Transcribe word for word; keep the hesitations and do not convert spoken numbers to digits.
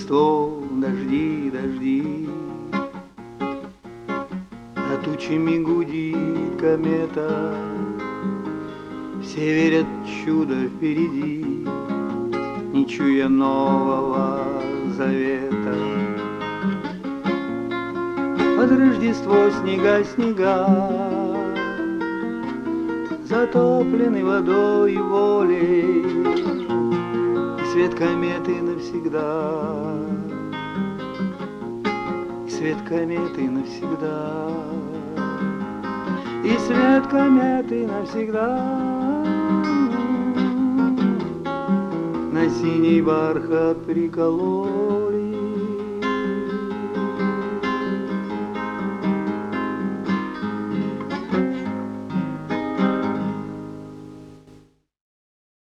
Рождество, дожди, дожди. А тучами гудит комета, все верят, чудо впереди, не чуя нового завета. Под Рождество снега, снега, затоплены водой и волей, и свет кометы навсегда, и свет кометы навсегда, и свет кометы навсегда. На синий бархат приколол